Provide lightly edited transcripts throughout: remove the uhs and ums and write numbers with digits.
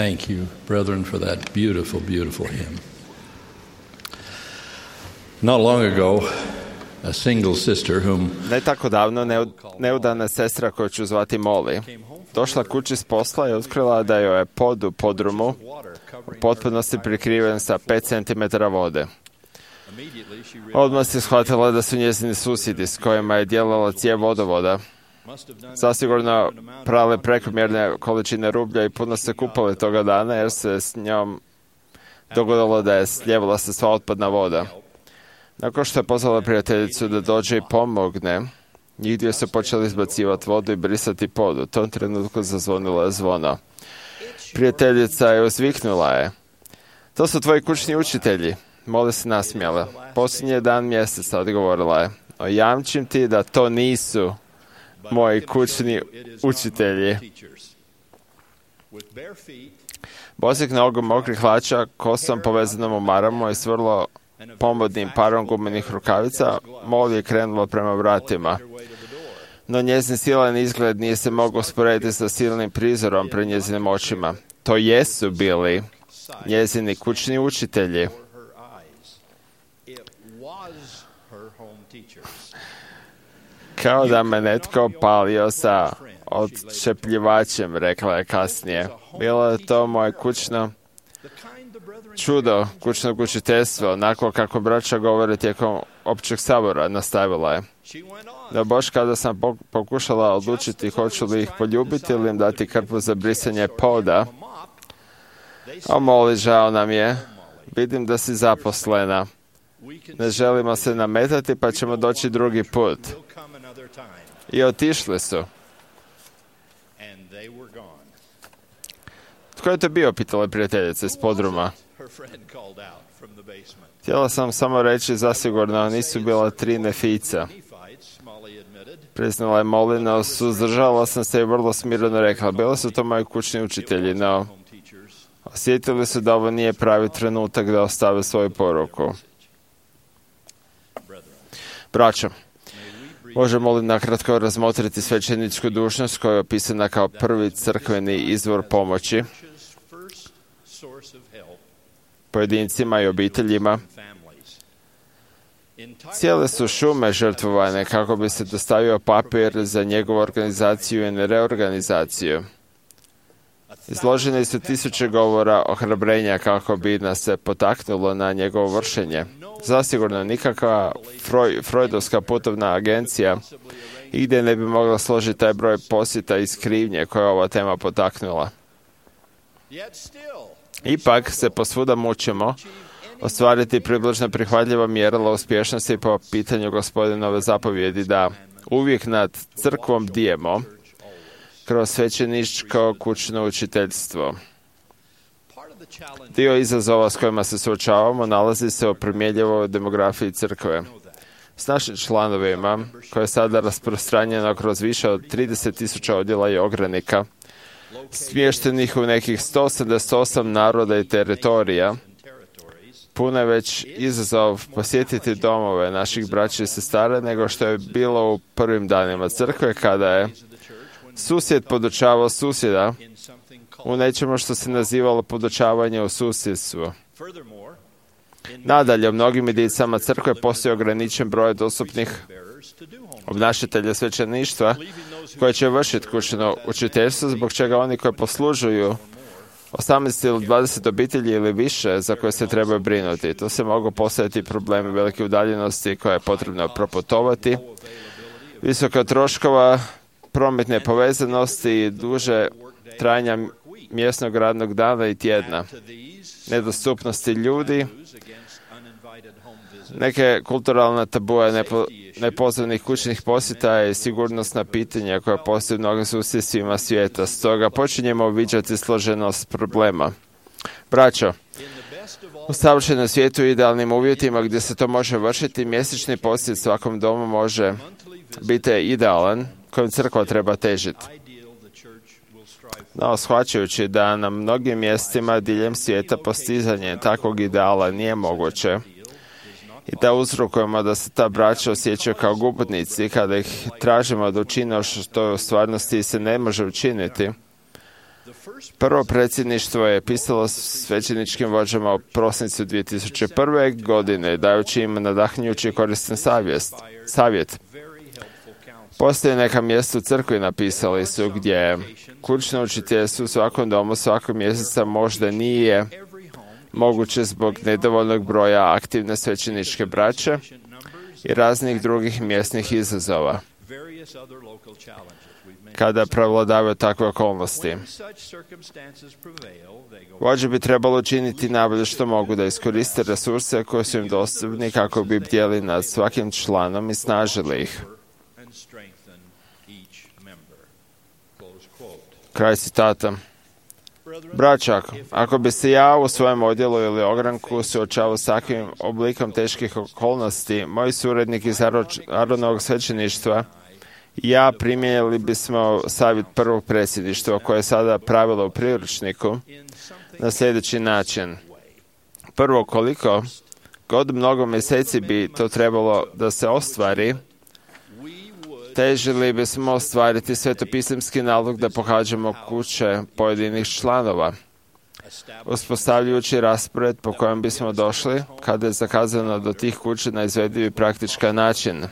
Thank you, brethren, for that beautiful, beautiful hymn. Not long ago, a single sister whom Ne tako davno neudana sestra koju ću zvati Molly došla kući s posla i otkrila da joj je pod u podrumu u potpunosti prikriven sa 5 cm vode. Odmah se shvatila da su njezini susjedi s kojima je dijelila cijev vodovoda zasigurno prale prekomjerne količine rublja i puno se kupali toga dana jer se s njom dogodilo da je slijevala se sva otpadna voda. Nakon što je pozvala prijateljicu da dođe i pomogne, njih dvije su počeli izbacivati vodu i brisati pod. U tom trenutku zazvonilo je zvono. Prijateljica je uzviknula je: "To su tvoji kućni učitelji." Molly se nasmijala. "Posljednji je dan mjeseca," odgovorila je. "Jamčim ti da to nisu moji kućni učitelji." Bosih nogu mokrih hlača, kosom povezanom u maramu i s vrlo pomodnim parom gumenih rukavica, Molly je krenula prema vratima. No njezin silan izgled nije se mogao usporediti sa silnim prizorom pred njezinim očima. To jesu bili njezini kućni učitelji. Kao da me netko palio sa odšepljivačem, rekla je kasnije. Bilo je to moje kućno čudo, kućnog učiteljstva, onako kako braća govore tijekom općeg sabora, nastavila je. No baš kada sam pokušala odlučiti hoću li ih poljubiti ili im dati krpu za brisanje poda, a Molly, žao nam je, vidim da si zaposlena. Ne želimo se nametati pa ćemo doći drugi put. I otišli su. Tko je to bio, pitala prijateljica iz podruma. Htjela sam samo reći zasigurno nisu bila 3 nefica. Priznala je Molly, no suzdržala sam se i vrlo smireno rekla. Bili su to moji kućni učitelji, no osjetili su da ovo nije pravi trenutak da ostave svoju poruku. Braćo, možemo li nakratko razmotriti svećeničku dužnost koja je opisana kao prvi crkveni izvor pomoći pojedincima i obiteljima? Cijele su šume žrtvovane kako bi se dostavio papir za njegovu organizaciju i reorganizaciju. Izloženi su 1000 govora ohrabrenja kako bi nas se potaknulo na njegovo vršenje. Zasigurno nikakva freudovska putovna agencija igdje ne bi mogla složiti taj broj posjeta iz krivnje koje je ova tema potaknula. Ipak se posvuda mučimo ostvariti približno prihvatljiva mjerila uspješnosti po pitanju Gospodinove zapovjedi da uvijek nad crkvom dijemo kroz svećeničko kućno učiteljstvo. Dio izazova s kojima se suočavamo nalazi se u promjenjivoj demografiji crkve. S našim članovima, koje je sada rasprostranjeno kroz više od 30.000 odjela i ogranaka, smještenih u nekih 178 naroda i teritorija, puno je već izazov posjetiti domove naših braća i sestara nego što je bilo u prvim danima crkve, kada je susjed podučavao susjeda u nečemu što se nazivalo podučavanje u susjedstvu. Nadalje, u mnogim jedinicama crkve postoji ograničen broj dostupnih obnašatelja svećeništva koje će vršiti kućno učiteljstvo, zbog čega oni koji poslužuju 18 ili 20 obitelji ili više za koje se trebaju brinuti. Tu se mogu postaviti problemi velike udaljenosti koje je potrebno proputovati, visoka troškova, prometne povezanosti i duže trajanja mjesnog radnog dana i tjedna, nedostupnosti ljudi, neke kulturalne tabue nepozvanih kućnih posjeta i sigurnosna pitanja koja postoje u mnogim susjedstvima svijeta. Stoga počinjemo uviđati složenost problema. Braćo, u savršenom svijetu i idealnim uvjetima gdje se to može vršiti, mjesečni posjet svakom domu može biti idealan kojim crkva treba težiti. No, shvaćajući da na mnogim mjestima diljem svijeta postizanje takvog ideala nije moguće i da uzrokujemo da se ta braća osjećaju kao gubitnici kada ih tražimo da učine što u stvarnosti se ne može učiniti, Prvo predsjedništvo je pisalo svećeničkim vođama u prosincu 2001. godine, dajući im nadahnjujući i koristan savjet. Postoje neka mjesta u crkvi, napisali su, gdje kućno učiteljstvo u svakom domu svakog mjeseca možda nije moguće zbog nedovoljnog broja aktivne svećeničke braće i raznih drugih mjesnih izazova kada prevladavaju takve okolnosti. Vođe bi trebalo učiniti najbolje što mogu da iskoriste resurse koji su im dostupni kako bi bdjeli nad svakim članom i snažili ih. Kraj citata. Braćak, ako bi se ja u svojem odjelu ili ogranku suočavao s takvim oblikom teških okolnosti, moji suradnik iz Aronovog svećeništva i ja primijenili bismo savjet prvog predsjedništva koje je sada pravilo u priručniku na sljedeći način. Prvo, koliko god mnogo mjeseci bi to trebalo da se ostvari, težili bismo ostvariti svetopisemski nalog da pohađamo kuće pojedinih članova, uspostavljajući raspored po kojem bismo došli kada je zakazano do tih kuća na izvediv i praktičan način.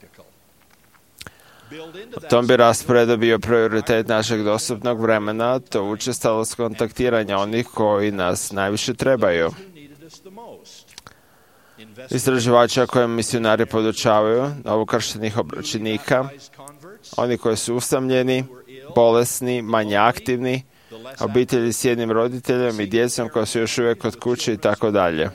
U tom bi rasporedu bio prioritet našeg dostupnog vremena, to učestalost kontaktiranja onih koji nas najviše trebaju. Istraživača koje misionari podučavaju, novokrštenih obraćenika, oni koji su usamljeni, bolesni, manje aktivni, obitelji s jednim roditeljem i djecom koja su još uvijek kod kuće i tako dalje.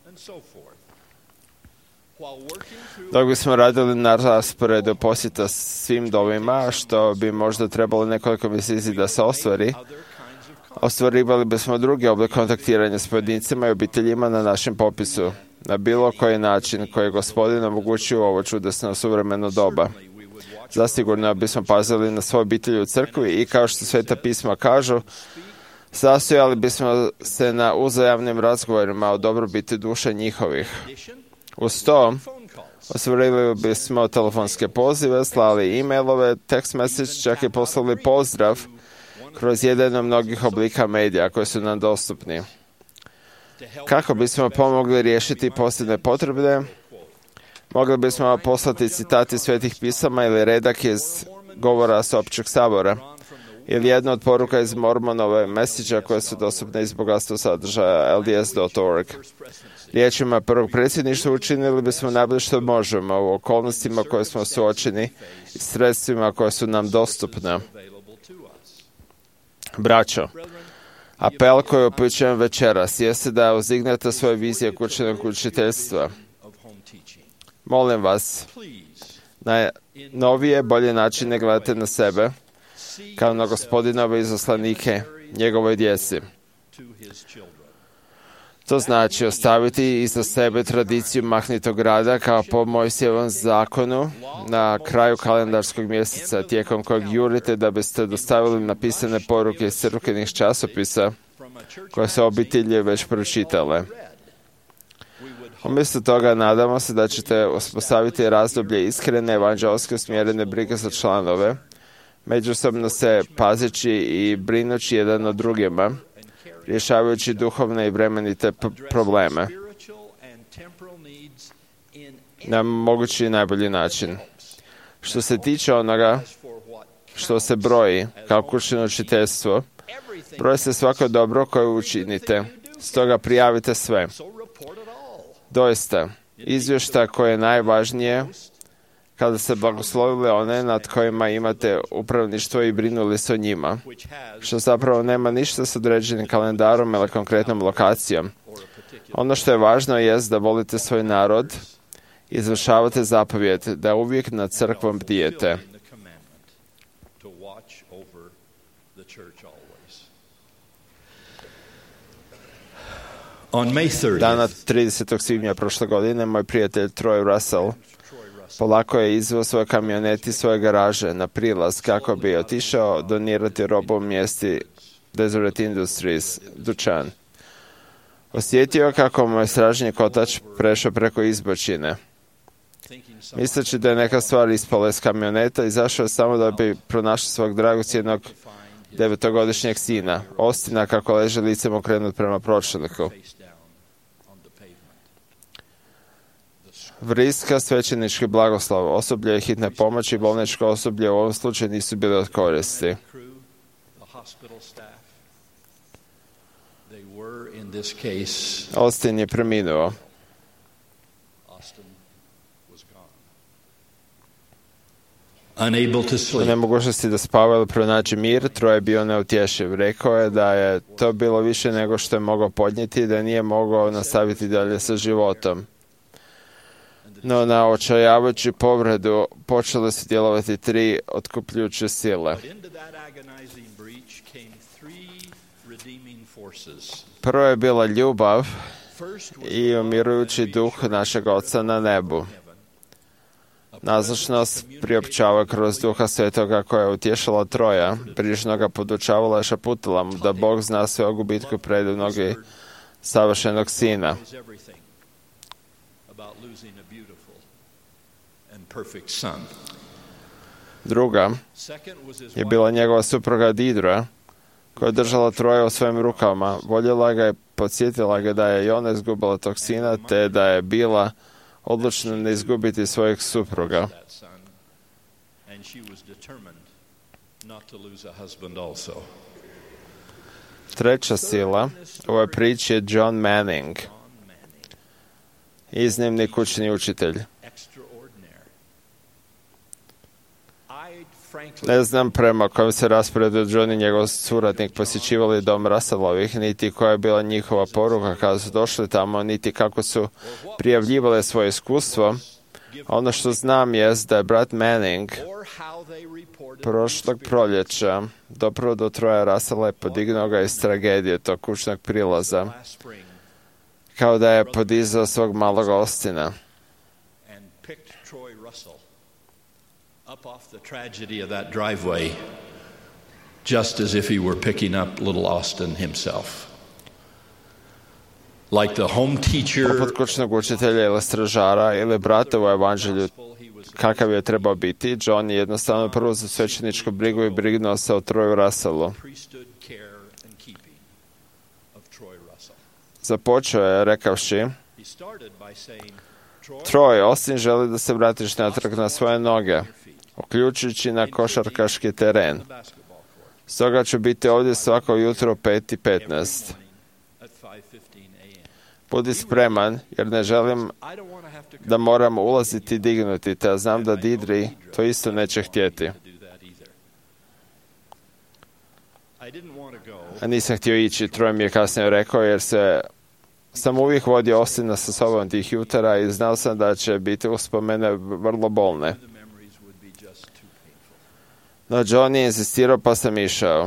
Dok bismo radili na rasporedu posjeta svim domima, što bi možda trebalo nekoliko mjeseci da se ostvari, ostvarivali bismo drugi oblik kontaktiranja s pojedincima i obiteljima na našem popisu, na bilo koji način koji je Gospodin omogućio u ovo čudesno suvremeno doba. Zasigurno bismo pazili na svoje obitelji u crkvi i, kao što Sveta pisma kažu, sastojali bismo se na uzajamnim razgovorima o dobrobiti duša njihovih. Uz to, ostvarili bismo telefonske pozive, slali e-mailove, text message, čak i poslali pozdrav kroz jedan od mnogih oblika medija koji su nam dostupni. Kako bismo pomogli riješiti posebne potrebe, mogli bismo poslati citati svetih pisama ili redak iz govora s općeg sabora ili jedna od poruka iz Mormonove message koje su dostupne iz bogatstva sadržaja LDS.org. Riječima prvog predsjedništva učinili bismo najbolje što možemo u okolnostima koje smo suočeni i sredstvima koje su nam dostupne. Braćo, apel koji upućujem večeras jeste da uzdignete svoje vizije kućnog učiteljstva. Molim vas, na novije, bolje načine gledate na sebe kao na Gospodinove izaslanike njegovoj djeci. To znači ostaviti iza sebe tradiciju mahnitog rada kao po Mojsijevom zakonu na kraju kalendarskog mjeseca, tijekom kojeg jurite da biste dostavili napisane poruke iz crkvenih časopisa koje su obitelji već pročitale. Umjesto toga nadamo se da ćete uspostaviti razdoblje iskrene evanđelske usmjerene brige za članove, međusobno se pazeći i brinući jedan o drugima, rješavajući duhovne i vremenite probleme na mogući najbolji način. Što se tiče onoga što se broji kao kućno učiteljstvo, broji se svako dobro koje učinite, stoga prijavite sve. Doista, izvještaj koje je najvažnije kada se blagoslovili one nad kojima imate upravništvo i brinuli se o njima, što zapravo nema ništa s određenim kalendarom ili konkretnom lokacijom. Ono što je važno jest da volite svoj narod i izvršavate zapovjed da uvijek nad crkvom bdijete. Dana 30. svibnja prošle godine moj prijatelj Troy Russell polako je izveo svoj kamionet iz svoje garaže na prilaz kako bi otišao donirati robu u mjesti Deseret Industries, dućan. Osjetio kako mu je stražnji kotač prešao preko izbočine. Misleći da je neka stvar ispala iz kamioneta, izašao je samo da bi pronašao svog dragocjenog 9-godišnjeg sina, Austina, kako leže licem okrenut prema pročelniku. Vriska, svećenički blagoslov, osoblje hitne pomoći i bolničko osoblje u ovom slučaju nisu bili od koristi. Austin je preminuo. U nemogućnosti da spava ili pronaći mir, Troy je bio neutješiv. Rekao je da je to bilo više nego što je mogao podnijeti i da nije mogao nastaviti dalje sa životom. No na očajavajuću povredu počele su djelovati 3 otkupljujuće sile. Prvo je bila ljubav i umirujući duh našeg Oca na nebu. Nazočnost priopćava kroz Duha Svetoga koja je utješala Troja, brižno ga podučavala i šaputila mu da Bog zna sve o gubitku predivnog i savršenog sina. Druga je bila njegova supruga Didra, koja je držala Troja u svojim rukama. Voljela ga i podsjetila ga da je i ona izgubila tog sina, te da je bila odlučna ne izgubiti svojeg supruga. Treća sila u ovoj priči je John Manning, iznimni kućni učitelj. Ne znam prema kojem se rasporedu John i njegov suradnik posjećivali dom Russellovih, niti koja je bila njihova poruka kada su došli tamo, niti kako su prijavljivali svoje iskustvo. Ono što znam jest da je brat Manning prošlog proljeća dopravo do Troja Russella i podignuo ga iz tragedije tog kućnog prilaza, kao da je podizao svog malog Austina. Up off the tragedy of that driveway, just as if he were picking up little Austin himself. Like the home teacher, poput kućnog učitelja ili stražara ili brata u evanđelju, kakav je trebao biti, John je jednostavno prvo za svećeničku brigu i brignuo se o Troju Russellu. Započeo je rekavši: Troy, Austin želi da se vratiš natrag na svoje noge, uključujući na košarkaški teren. Stoga ću biti ovdje svako jutro 5:15. Budi spreman, jer ne želim da moram ulaziti i dignuti, te ja znam da Didri to isto neće htjeti. A nisam htio ići, Troy mi je kasnije rekao, jer sam uvijek vodio Austina sa sobom tih jutara i znao sam da će biti uspomene vrlo bolne. No John je insistirao, pa sam išao.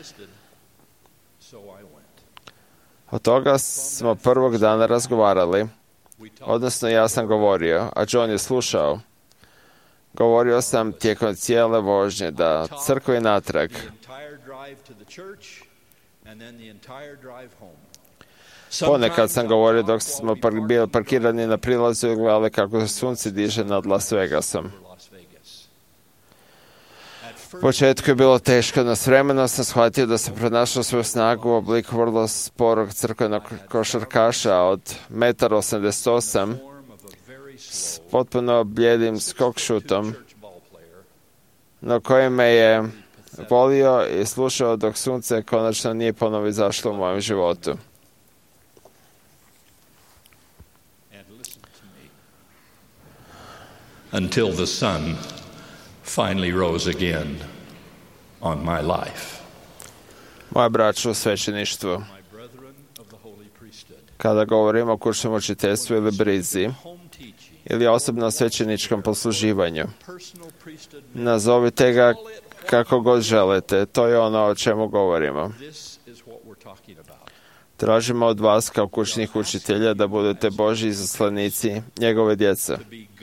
Od toga smo prvog dana razgovarali, odnosno ja sam govorio, a John je slušao. Govorio sam tijekom cijele vožnje da crkvi natrag. Ponekad sam govorio dok smo bili parkirani na prilazu i gledali kako se sunce diže nad Las Vegasom. U početku je bilo teško, no s vremenom sam shvatio da sam pronašao svoju snagu u obliku vrlo sporog crkvenog košarkaša od 1,88 m s potpuno bljedim skok šutom, no koji me je volio i slušao dok sunce konačno nije ponovo izašlo u mojem životu. Until the sun finally rose again on my life. Moja braća u svećeništvu, kada govorimo o kućnom učiteljstvu ili brizi, ili osobnom svećeničkom posluživanju, nazovite ga kako god želite, to je ono o čemu govorimo. Tražimo od vas kao kućnih učitelja da budete Božji izaslanici njegove djece.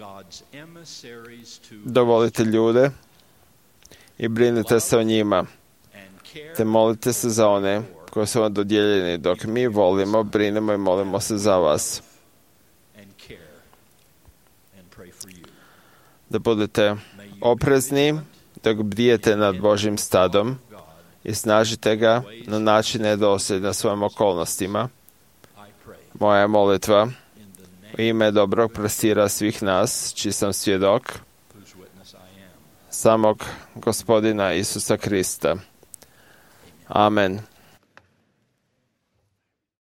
Dovolite ljude i brinite se o njima, te molite se za one koji su vam dodijeljeni, dok mi volimo, brinemo i molimo se za vas. Da budete oprezni dok bdijete nad Božjim stadom i snažite ga na načine dosljedne svojim okolnostima. Moja je molitva u ime dobrog pastira svih nas, čiji sam svjedok, samog Gospodina Isusa Krista. Amen.